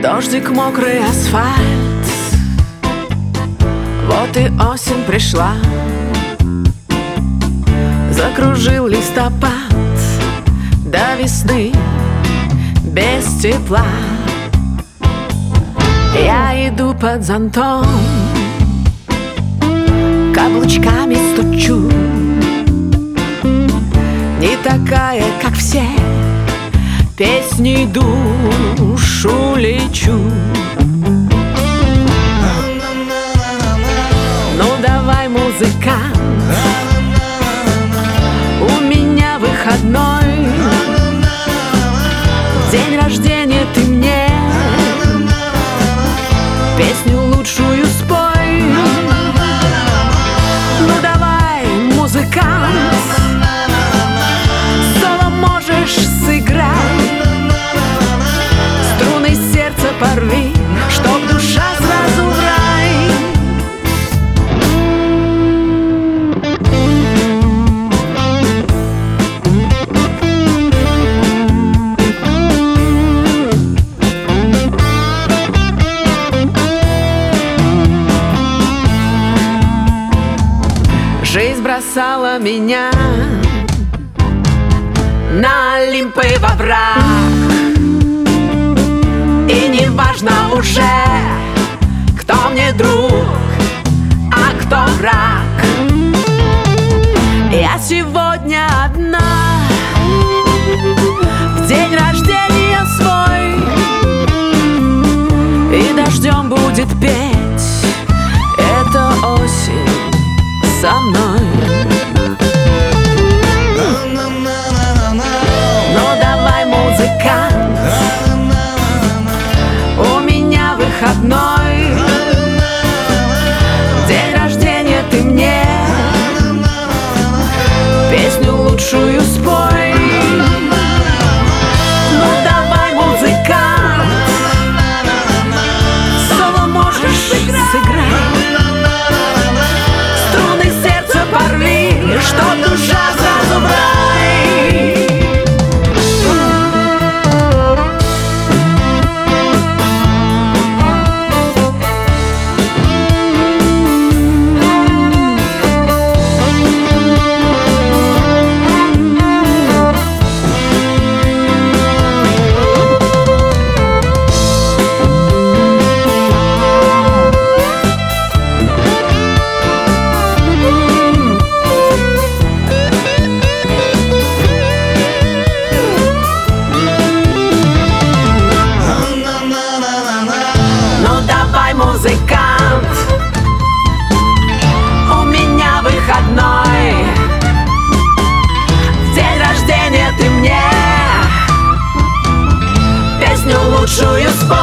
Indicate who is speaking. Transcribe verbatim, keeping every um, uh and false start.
Speaker 1: Дождик, мокрый асфальт, вот и осень пришла. Закружил листопад до весны без тепла. Я иду под зонтом, каблучками стучу. Не такая, как все, песней душу лечу. Ну давай, музыкант, у меня выходной, день рождения ты мне песню лучшую спой. Ну давай, музыкант, соло можешь сыграть, струны сердца порви, чтоб душа сразу в рай. Жизнь бросала меня на Олимпы во враг, и не важно уже, кто мне друг, а кто враг. Я сегодня одна, в день рождения свой, и дождем будет петь эта осень со мной. Ну давай, музыкант, у меня выходной, день рождения ты мне песню лучшую спой. Ну давай, музыкант, соло можешь сыграть, струны сердца порви, чтоб душа сразу в рай. Музыкант, у меня выходной, в день рождения ты мне песню лучшую спой.